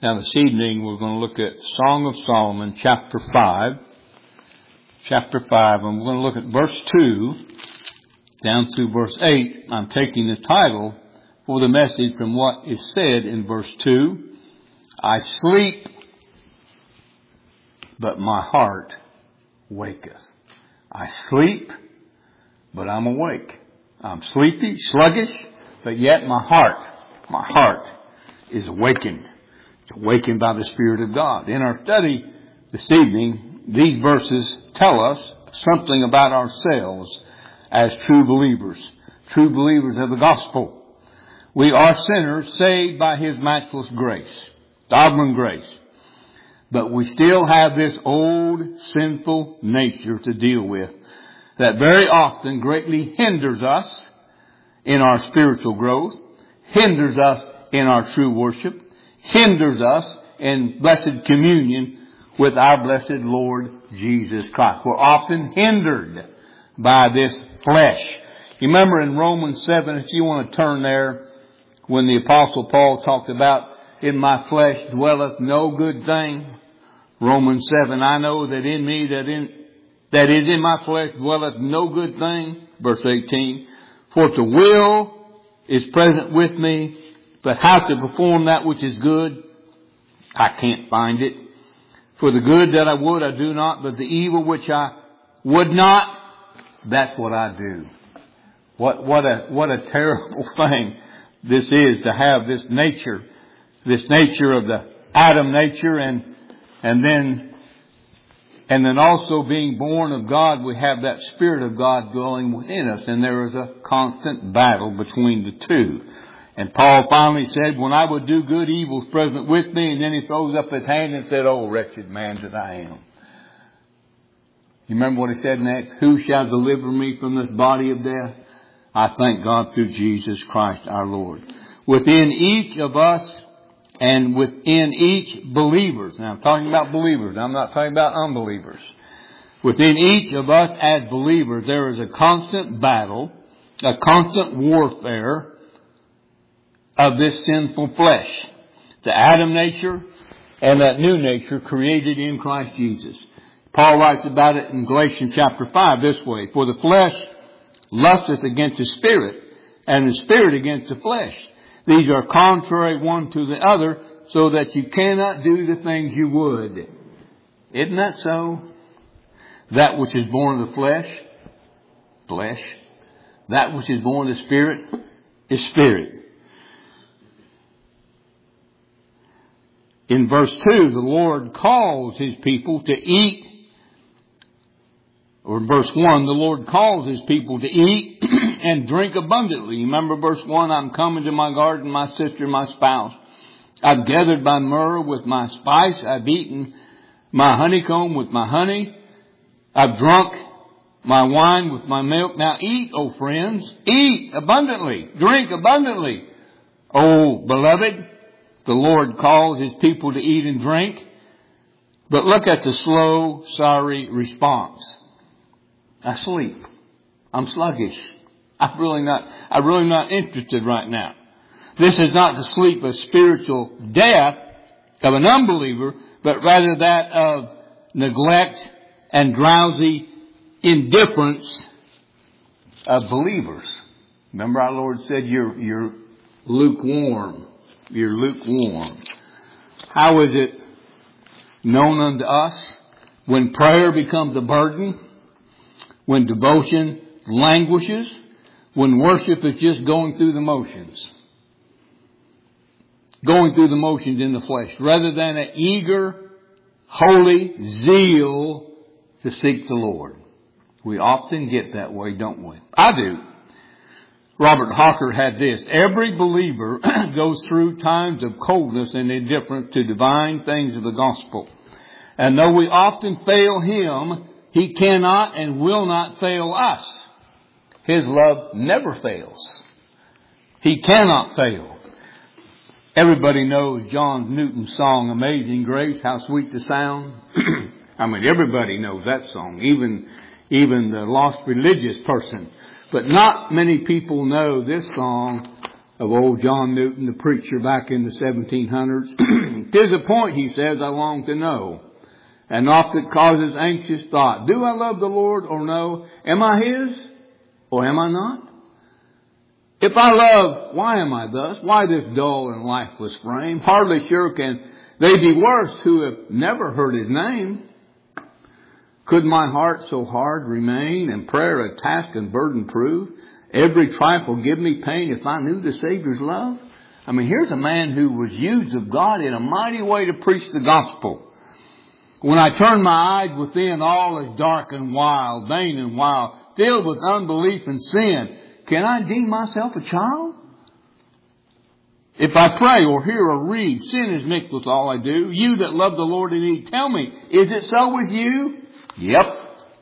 Now this evening we're going to look at Song of Solomon, chapter 5. Chapter 5, and we're going to look at verse 2 down through verse 8. I'm taking the title for the message from what is said in verse 2. I sleep, but my heart waketh. I sleep, but I'm awake. I'm sleepy, sluggish, but yet my heart is awakened. It's awakened by the Spirit of God. In our study this evening, these verses tell us something about ourselves as true believers of the gospel. We are sinners saved by His matchless grace, sovereign grace. But we still have this old sinful nature to deal with that very often greatly hinders us in our spiritual growth, hinders us in our true worship, hinders us in blessed communion with our blessed Lord Jesus Christ. We're often hindered by this flesh. You remember in Romans 7, if you want to turn there, when the Apostle Paul talked about, in my flesh dwelleth no good thing. Romans 7, I know that in me, that is in my flesh dwelleth no good thing. Verse 18, for the will is present with me, but how to perform that which is good, I can't find it. For the good that I would, I do not, but the evil which I would not, that's what I do. What a terrible thing this is, to have this nature of the Adam nature, and then also being born of God, we have that Spirit of God dwelling within us, and there is a constant battle between the two. And Paul finally said, when I would do good, evil is present with me. And then he throws up his hand and said, oh, wretched man that I am. You remember what he said next? Who shall deliver me from this body of death? I thank God through Jesus Christ our Lord. Within each of us and within each believers. Now I'm talking about believers. I'm not talking about unbelievers. Within each of us as believers, there is a constant battle, a constant warfare of this sinful flesh, the Adam nature and that new nature created in Christ Jesus. Paul writes about it in Galatians chapter 5 this way, for the flesh lusteth against the Spirit, and the Spirit against the flesh. These are contrary one to the other, so that you cannot do the things you would. Isn't that so? That which is born of the flesh. That which is born of the Spirit is spirit. In verse 2, the Lord calls His people to eat. Or in verse 1, the Lord calls His people to eat and drink abundantly. Remember verse 1, I'm coming to my garden, my sister, my spouse. I've gathered my myrrh with my spice. I've eaten my honeycomb with my honey. I've drunk my wine with my milk. Now eat, O friends, eat abundantly, drink abundantly. O beloved, the Lord calls His people to eat and drink. But look at the slow, sorry response. I sleep. I'm sluggish. I'm really not interested right now. This is not the sleep of spiritual death of an unbeliever, but rather that of neglect and drowsy indifference of believers. Remember our Lord said, you're lukewarm. You're lukewarm. How is it known unto us? When prayer becomes a burden, when devotion languishes, when worship is just going through the motions. Going through the motions in the flesh, rather than an eager, holy zeal to seek the Lord. We often get that way, don't we? I do. Robert Hawker had this. Every believer goes through times of coldness and indifference to divine things of the gospel. And though we often fail Him, He cannot and will not fail us. His love never fails. He cannot fail. Everybody knows John Newton's song, Amazing Grace, how sweet the sound. I mean, everybody knows that song, even the lost religious person. But not many people know this song of old John Newton, the preacher back in the 1700s. "'Tis a point," he says, "I long to know, and oft it causes anxious thought. Do I love the Lord or no? Am I His or am I not? If I love, why am I thus? Why this dull and lifeless frame? Hardly sure can they be worse who have never heard His name. Could my heart so hard remain, and prayer a task and burden prove? Every trifle give me pain if I knew the Savior's love?" I mean, here's a man who was used of God in a mighty way to preach the gospel. "When I turn my eyes within, all is dark and wild, vain and wild, filled with unbelief and sin. Can I deem myself a child? If I pray or hear or read, sin is mixed with all I do. You that love the Lord indeed, tell me, is it so with you?" Yep.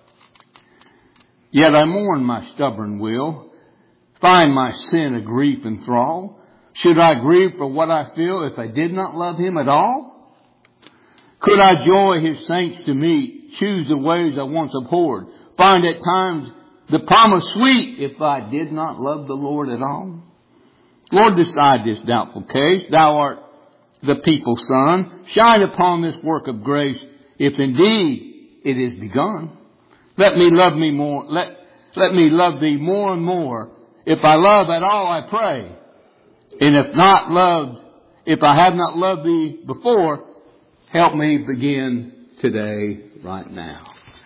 "Yet I mourn my stubborn will, find my sin a grief and thrall. Should I grieve for what I feel if I did not love Him at all? Could I joy His saints to meet, choose the ways I once abhorred, find at times the promise sweet if I did not love the Lord at all? Lord, decide this doubtful case. Thou art the people's Son. Shine upon this work of grace, if indeed it is begun. Let me love me more. Let me love Thee more and more. If I love at all, I pray. And if I have not loved Thee before, help me begin today, right now.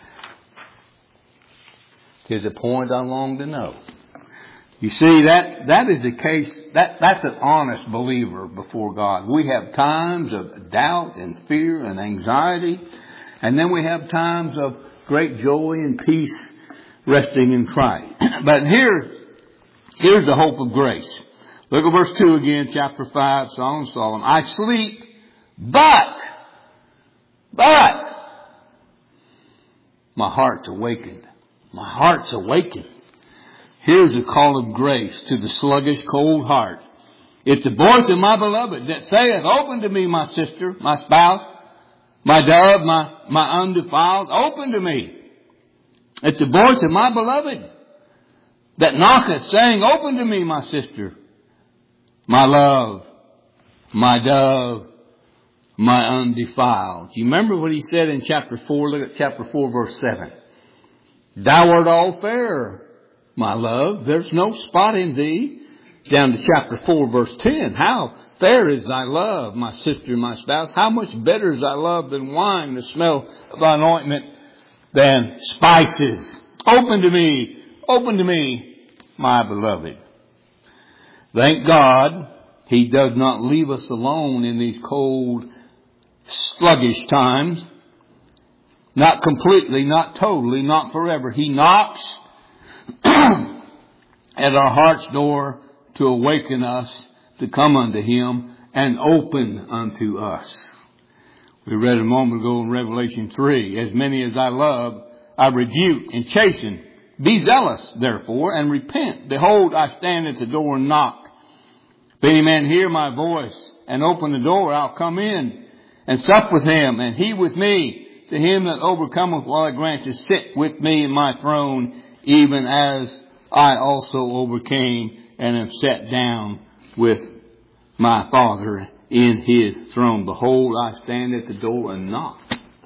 'Tis a point I long to know." You see, that is a case, that's an honest believer before God. We have times of doubt and fear and anxiety, and then we have times of great joy and peace resting in Christ. But here's the hope of grace. Look at verse 2 again, chapter 5, Song of Solomon. "I sleep, but my heart's awakened." My heart's awakened. Here's a call of grace to the sluggish, cold heart. "It's the voice of my beloved that saith, Open to me, my sister, my spouse, my dove, my undefiled, open to me. It's the voice of my beloved that knocketh, saying, Open to me, my sister, my love, my dove, my undefiled." Do you remember what he said in chapter 4? Look at chapter 4, verse 7. "Thou art all fair, my love. There's no spot in thee." Down to chapter 4, verse 10. "How fair is thy love, my sister, my spouse. How much better is thy love than wine, the smell of thine ointment than spices. Open to me, my beloved." Thank God He does not leave us alone in these cold, sluggish times. Not completely, not totally, not forever. He knocks at our heart's door to awaken us to come unto Him and open unto us. We read a moment ago in Revelation 3, "As many as I love, I rebuke and chasten. Be zealous, therefore, and repent. Behold, I stand at the door and knock. If any man hear my voice and open the door, I'll come in and sup with him, and he with me. To him that overcometh will I grant to sit with me in my throne, even as I also overcame and am set down with my Father in His throne. Behold, I stand at the door and knock."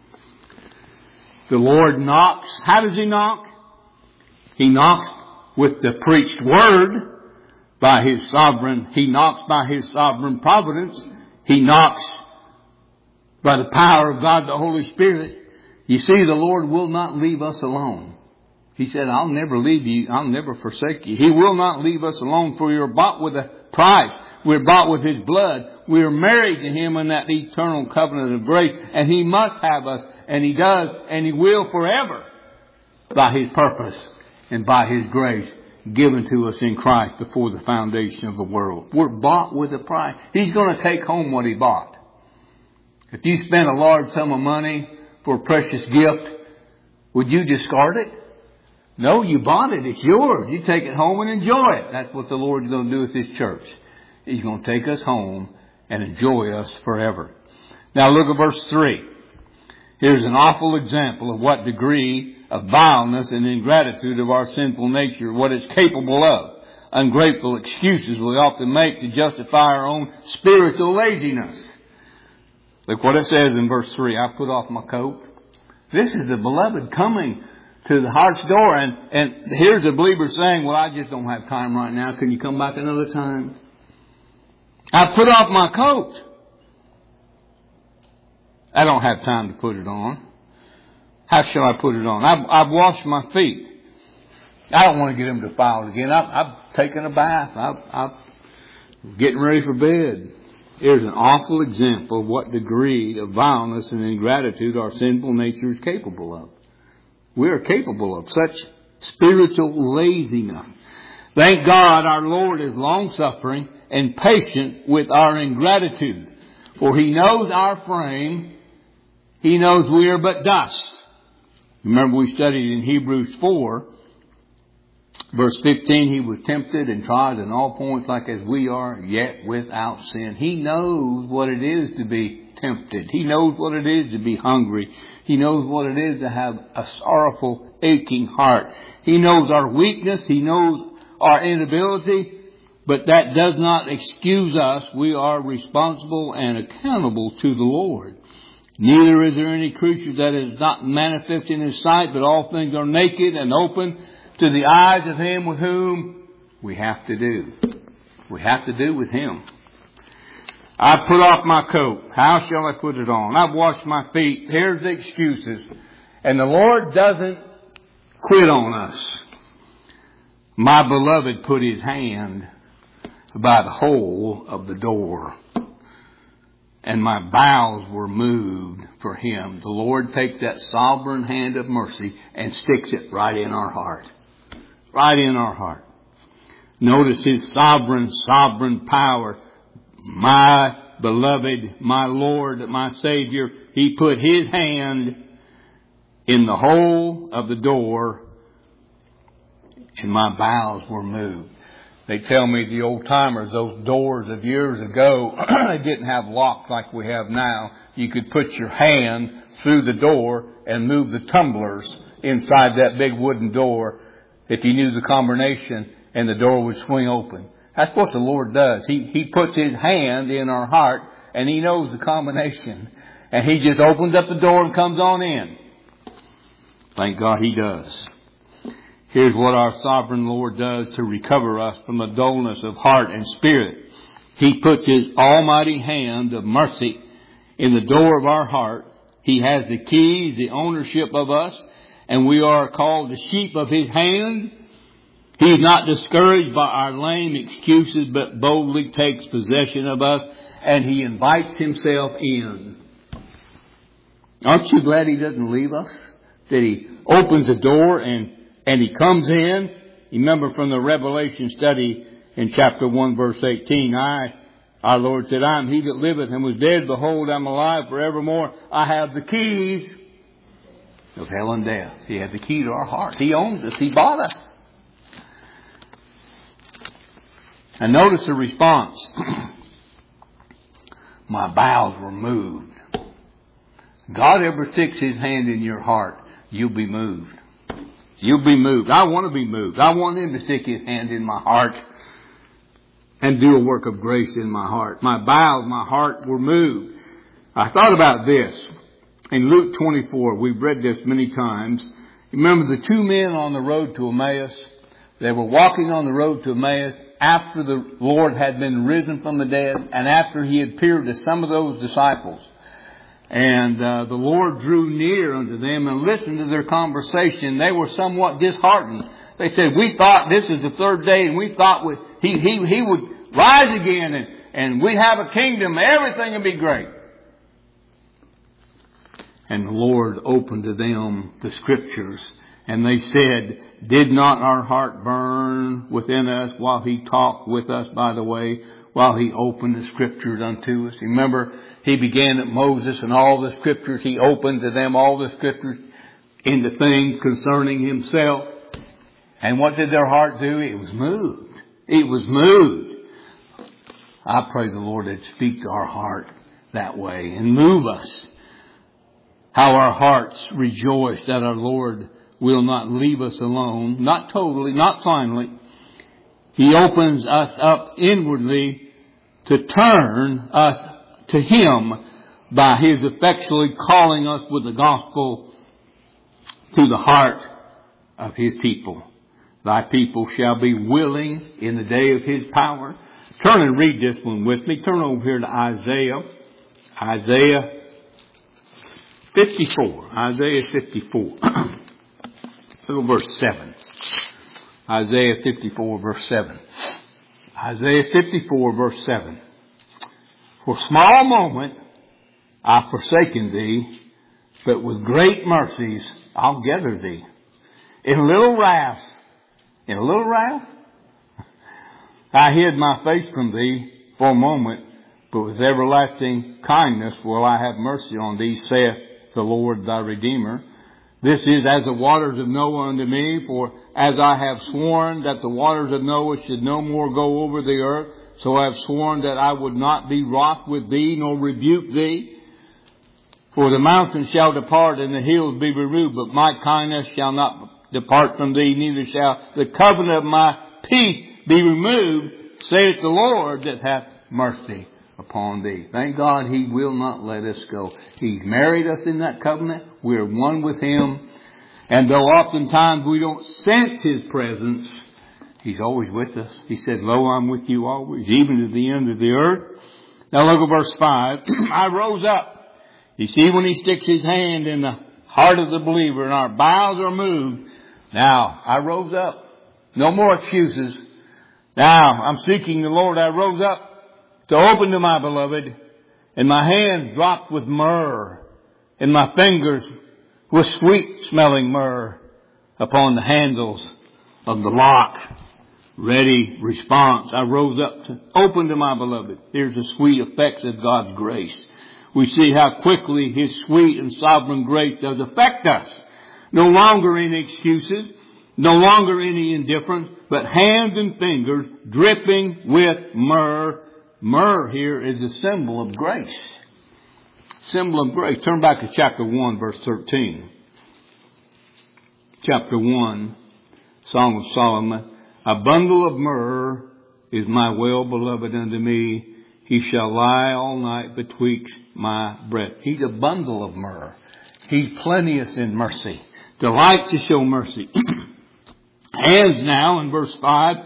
The Lord knocks. How does He knock? He knocks with the preached word by His sovereign. He knocks by His sovereign providence. He knocks by the power of God, the Holy Spirit. You see, the Lord will not leave us alone. He said, "I'll never leave you. I'll never forsake you." He will not leave us alone, for you're bought with a price. We're bought with His blood. We're married to Him in that eternal covenant of grace. And He must have us. And He does. And He will forever, by His purpose and by His grace given to us in Christ before the foundation of the world. We're bought with a price. He's going to take home what He bought. If you spend a large sum of money for a precious gift, would you discard it? No, you bought it. It's yours. You take it home and enjoy it. That's what the Lord's going to do with His church. He's going to take us home and enjoy us forever. Now look at verse 3. Here's an awful example of what degree of vileness and ingratitude of our sinful nature, what it's capable of. ungrateful excuses we often make to justify our own spiritual laziness. Look what it says in verse 3. I put off my coat. This is the beloved coming to the heart's door. And here's a believer saying, well, I just don't have time right now. Can you come back another time? I put off my coat. I don't have time to put it on. How shall I put it on? I've washed my feet. I don't want to get them defiled again. I've taken a bath. I'm getting ready for bed. Here's an awful example of what degree of vileness and ingratitude our sinful nature is capable of. We are capable of such spiritual laziness. Thank God our Lord is long-suffering and patient with our ingratitude. For He knows our frame. He knows we are but dust. Remember we studied in Hebrews 4, verse 15, He was tempted and tried in all points like as we are, yet without sin. He knows what it is to be tempted. He knows what it is to be hungry. He knows what it is to have a sorrowful, aching heart. He knows our weakness. He knows our inability. But that does not excuse us. We are responsible and accountable to the Lord. Neither is there any creature that is not manifest in His sight, but all things are naked and open to the eyes of Him with whom we have to do. We have to do with Him. I put off my coat. How shall I put it on? I've washed my feet. Here's the excuses. And the Lord doesn't quit on us. My beloved put His hand by the hole of the door, and my bowels were moved for Him. The Lord takes that sovereign hand of mercy and sticks it right in our heart. Right in our heart. Notice His sovereign power. My beloved, my Lord, my Savior, He put His hand in the hole of the door, and my bowels were moved. They tell me, the old timers, those doors of years ago, they didn't have locks like we have now. You could put your hand through the door and move the tumblers inside that big wooden door if you knew the combination, and the door would swing open. That's what the Lord does. He puts His hand in our heart, and He knows the combination. And He just opens up the door and comes on in. Thank God He does. Here's what our sovereign Lord does to recover us from the dullness of heart and spirit. He puts His almighty hand of mercy in the door of our heart. He has the keys, the ownership of us, and we are called the sheep of His hand. He is not discouraged by our lame excuses, but boldly takes possession of us, and He invites Himself in. Aren't you glad He doesn't leave us? That He opens the door and He comes in. You remember from the Revelation study in chapter 1 verse 18, our Lord said, I am He that liveth and was dead. Behold, I am alive forevermore. I have the keys of hell and death. He has the key to our hearts. He owns us. He bought us. And notice the response. My bowels were moved. God ever sticks His hand in your heart, you'll be moved. You'll be moved. I want to be moved. I want Him to stick His hand in my heart and do a work of grace in my heart. My bowels, my heart were moved. I thought about this. In Luke 24, we've read this many times. Remember the two men on the road to Emmaus? They were walking on the road to Emmaus after the Lord had been risen from the dead and after He had appeared to some of those disciples. And the Lord drew near unto them and listened to their conversation. They were somewhat disheartened. They said, we thought this is the third day, and we thought He would rise again, and we'd have a kingdom. Everything would be great. And the Lord opened to them the Scriptures. And they said, did not our heart burn within us while He talked with us by the way, while He opened the Scriptures unto us? Remember, He began at Moses and all the Scriptures. He opened to them all the Scriptures into things concerning Himself. And what did their heart do? It was moved. It was moved. I pray the Lord would speak to our heart that way and move us. How our hearts rejoice that our Lord will not leave us alone. Not totally, not finally. He opens us up inwardly to turn us to Him by His effectually calling us with the gospel to the heart of His people. Thy people shall be willing in the day of His power. Turn and read this one with me. Turn over here to Isaiah. Isaiah 54. Isaiah 54. Look at verse 7. Isaiah 54 verse 7. Isaiah 54 verse 7. For a small moment I've forsaken thee, but with great mercies I'll gather thee. In a little wrath, I hid my face from thee for a moment, but with everlasting kindness will I have mercy on thee, saith the Lord thy Redeemer. This is as the waters of Noah unto me, for as I have sworn that the waters of Noah should no more go over the earth, so I have sworn that I would not be wroth with thee, nor rebuke thee. For the mountains shall depart and the hills be removed, but my kindness shall not depart from thee, neither shall the covenant of my peace be removed, saith the Lord that hath mercy upon thee. Thank God He will not let us go. He's married us in that covenant. We're one with Him. And though oftentimes we don't sense His presence, He's always with us. He said, Lo, I'm with you always, even to the end of the earth. Now look at verse 5. I rose up. You see, when He sticks His hand in the heart of the believer and our bowels are moved, now I rose up. No more excuses. Now I'm seeking the Lord. I rose up to open to my beloved, and my hand dropped with myrrh, and my fingers with sweet smelling myrrh upon the handles of the lock. Ready response. I rose up to open to my beloved. Here's the sweet effects of God's grace. We see how quickly His sweet and sovereign grace does affect us. No longer any excuses, no longer any indifference, but hands and fingers dripping with myrrh. Myrrh here is a symbol of grace. Symbol of grace. Turn back to chapter 1, verse 13. Chapter 1, Song of Solomon. A bundle of myrrh is my well-beloved unto me. He shall lie all night betwixt my breast. He's a bundle of myrrh. He's plenteous in mercy. Delights to show mercy. Hands now, in verse 5,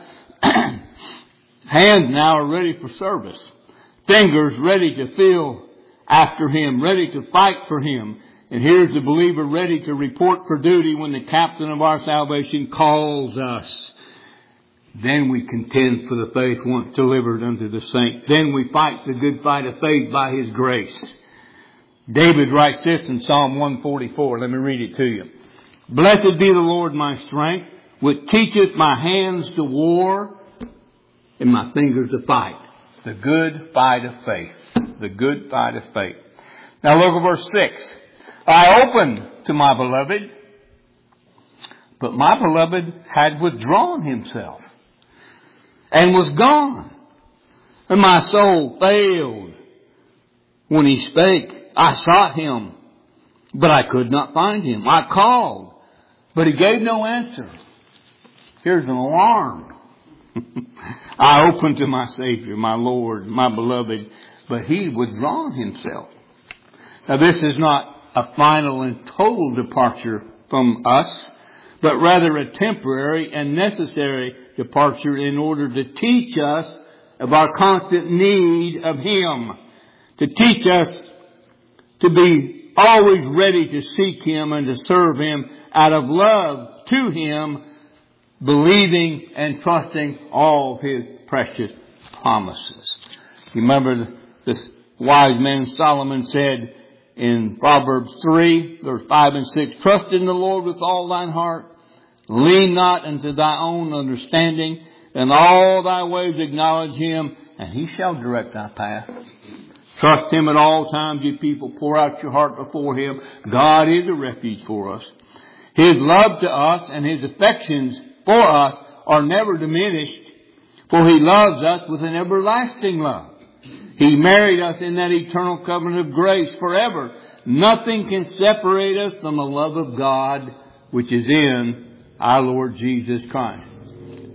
hands now are ready for service. Fingers ready to feel after Him, ready to fight for Him. And here's the believer ready to report for duty when the captain of our salvation calls us. Then we contend for the faith once delivered unto the saints. Then we fight the good fight of faith by His grace. David writes this in Psalm 144. Let me read it to you. Blessed be the Lord my strength, which teacheth my hands to war and my fingers to fight. The good fight of faith. The good fight of faith. Now look at verse 6. I opened to my beloved, but my beloved had withdrawn himself and was gone. And my soul failed when He spake. I sought Him, but I could not find Him. I called, but He gave no answer. Here's an alarm. I opened to my Savior, my Lord, my beloved, but He withdrawn Himself. Now this is not a final and total departure from us, but rather a temporary and necessary departure in order to teach us of our constant need of Him. To teach us to be always ready to seek Him and to serve Him out of love to Him, believing and trusting all of His precious promises. You remember this wise man Solomon said in Proverbs 3, verse 5 and 6, trust in the Lord with all thine heart. Lean not unto thy own understanding. In all thy ways acknowledge Him, and He shall direct thy path. Trust Him at all times, you people. Pour out your heart before Him. God is a refuge for us. His love to us and His affections for us are never diminished, for He loves us with an everlasting love. He married us in that eternal covenant of grace forever. Nothing can separate us from the love of God, which is in our Lord Jesus Christ.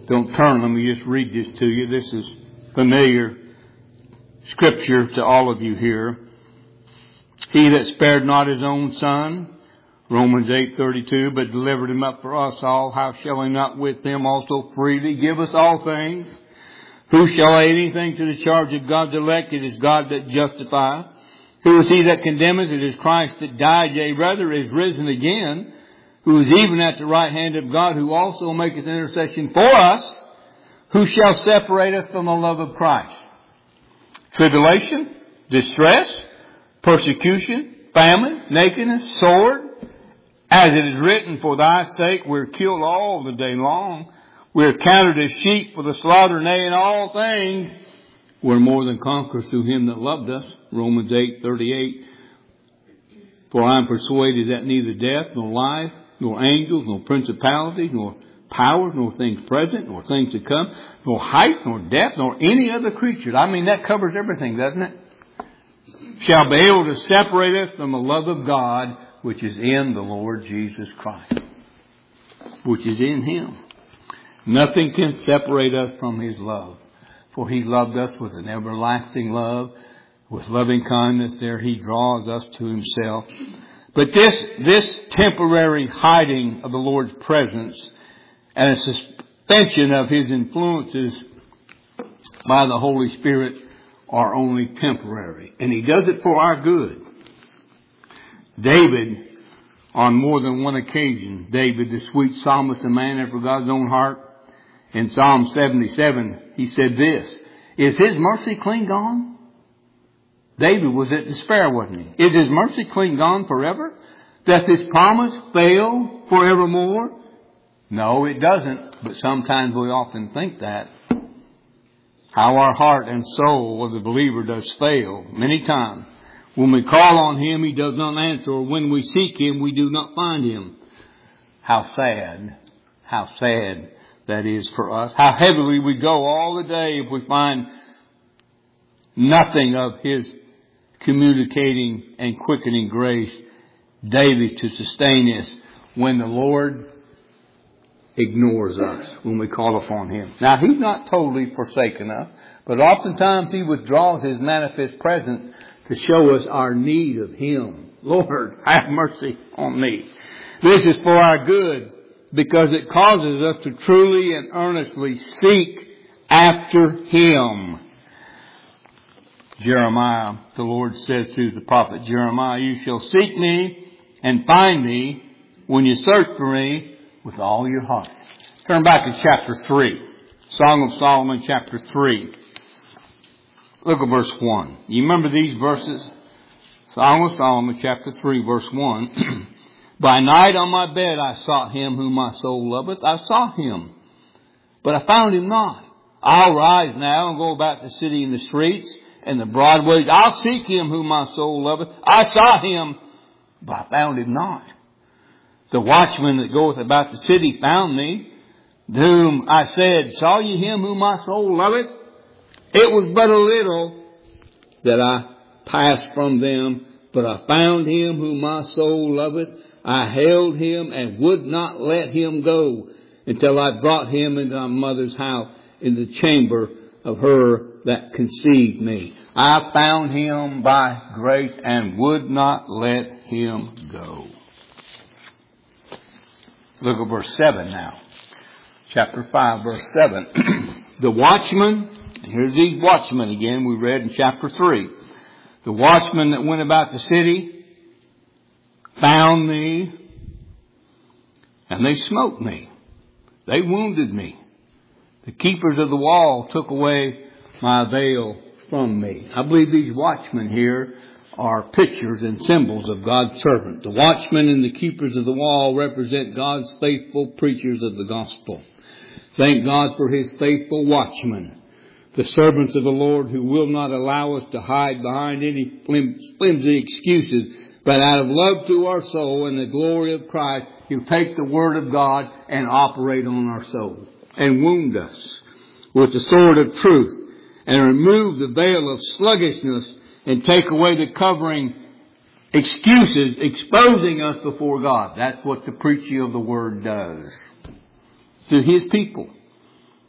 Don't turn. Let me just read this to you. This is familiar scripture to all of you here. He that spared not his own son, Romans 8:32, but delivered him up for us all, how shall he not with him also freely give us all things? Who shall lay anything to the charge of God's elect? It is God that justifieth. Who is he that condemneth? It is Christ that died, yea, rather is risen again, who is even at the right hand of God, who also maketh intercession for us. Who shall separate us from the love of Christ? Tribulation, distress, persecution, famine, nakedness, sword. As it is written, for thy sake we're killed all the day long. We're counted as sheep for the slaughter, nay, in all things we're more than conquerors through him that loved us. Romans 8:38. For I am persuaded that neither death, nor life, nor angels, nor principalities, nor powers, nor things present, nor things to come, nor height, nor depth, nor any other creature. I mean, that covers everything, doesn't it? Shall be able to separate us from the love of God, which is in the Lord Jesus Christ. Which is in him. Nothing can separate us from his love. For he loved us with an everlasting love. With loving kindness there he draws us to himself. But this temporary hiding of the Lord's presence and a suspension of his influences by the Holy Spirit are only temporary. And he does it for our good. David, on more than one occasion, David, the sweet psalmist, a man after God's own heart, in Psalm 77, he said this, is his mercy clean gone? David was at despair, wasn't he? Is his mercy clean gone forever? Doth his promise fail forevermore? No, it doesn't. But sometimes we often think that. How our heart and soul of the believer does fail many times. When we call on him, he does not answer. Or when we seek him, we do not find him. How sad that is for us. How heavily we go all the day if we find nothing of his communicating and quickening grace daily to sustain us when the Lord ignores us when we call upon him. Now, he's not totally forsaken us, but oftentimes he withdraws his manifest presence to show us our need of him. Lord, have mercy on me. This is for our good, because it causes us to truly and earnestly seek after him. Jeremiah, the Lord says to the prophet Jeremiah, you shall seek me and find me when you search for me with all your heart. Turn back to chapter 3. Song of Solomon, chapter 3. Look at verse 1. You remember these verses? Song of Solomon, chapter 3, verse 1. By night on my bed I sought him whom my soul loveth. I sought him, but I found him not. I'll rise now and go about the city and the streets and the broad ways. I'll seek him whom my soul loveth. I sought him, but I found him not. The watchman that goeth about the city found me, to whom I said, saw ye him whom my soul loveth? It was but a little that I passed from them, but I found him whom my soul loveth. I held him and would not let him go until I brought him into my mother's house in the chamber of her that conceived me. I found him by grace and would not let him go. Look at verse 7 now. Chapter 5, verse 7. The watchman, and here's these watchmen again we read in chapter 3. The watchmen that went about the city found me, and they smote me. They wounded me. The keepers of the wall took away my veil from me. I believe these watchmen here are pictures and symbols of God's servant. The watchmen and the keepers of the wall represent God's faithful preachers of the gospel. Thank God for his faithful watchmen, the servants of the Lord who will not allow us to hide behind any flimsy excuses, but out of love to our soul and the glory of Christ, he'll take the word of God and operate on our soul and wound us with the sword of truth and remove the veil of sluggishness and take away the covering excuses, exposing us before God. That's what the preaching of the word does to his people.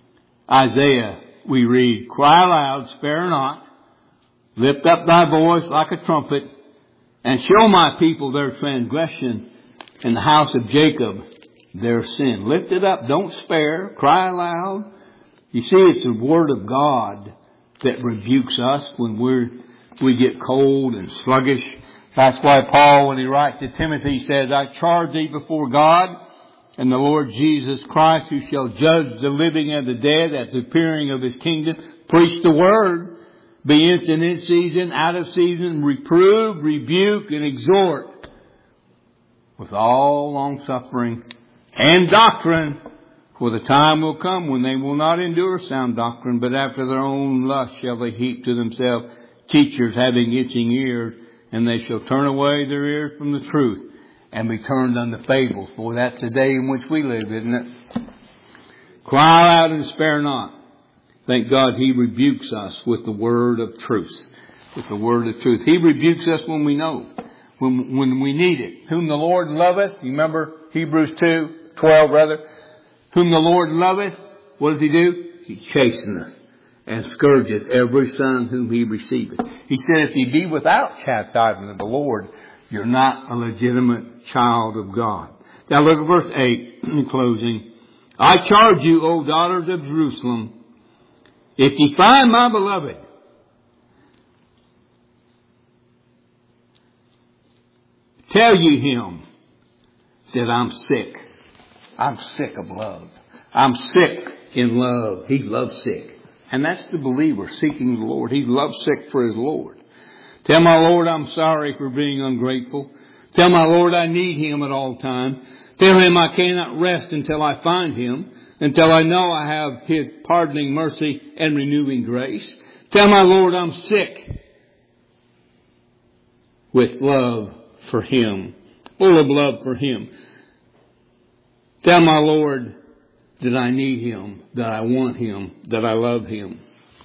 Isaiah, we read, cry aloud, spare not, lift up thy voice like a trumpet, and show my people their transgression, and the house of Jacob their sin. Lift it up, don't spare, cry aloud. You see, it's the Word of God that rebukes us when we get cold and sluggish. That's why Paul, when he writes to Timothy, says, I charge thee before God and the Lord Jesus Christ, who shall judge the living and the dead at the appearing of his kingdom. Preach the word. Be instant in season, out of season. Reprove, rebuke, and exhort with all long suffering and doctrine. For the time will come when they will not endure sound doctrine, but after their own lust shall they heap to themselves teachers having itching ears, and they shall turn away their ears from the truth and be turned unto fables. For that's the day in which we live, isn't it? Cry out and spare not. Thank God He rebukes us with the word of truth. With the word of truth. He rebukes us when we know. When we need it. Whom the Lord loveth. You remember Hebrews 2:12 rather. Whom the Lord loveth. What does He do? He chasteneth and scourgeth every son whom He receiveth. He said if ye be without chastisement of the Lord, you're not a legitimate child of God. Now look at verse 8 in closing. I charge you, O daughters of Jerusalem, if ye find my beloved, tell ye him that I'm sick. I'm sick of love. I'm sick in love. He's lovesick. And that's the believer seeking the Lord. He's lovesick for his Lord. Tell my Lord I'm sorry for being ungrateful. Tell my Lord I need Him at all times. Tell Him I cannot rest until I find Him, until I know I have His pardoning mercy and renewing grace. Tell my Lord I'm sick with love for Him, full of love for Him. Tell my Lord that I need Him, that I want Him, that I love Him.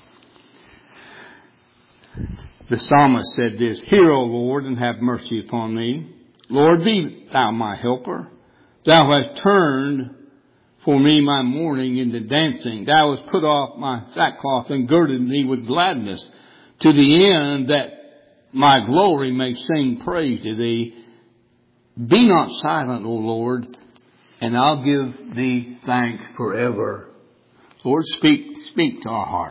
The psalmist said this, Hear, O Lord, and have mercy upon me. Lord, be Thou my helper. Thou hast turned for me my mourning into dancing. Thou hast put off my sackcloth and girded me with gladness, to the end that my glory may sing praise to Thee. Be not silent, O Lord, and I'll give Thee thanks forever. Lord, speak to our hearts.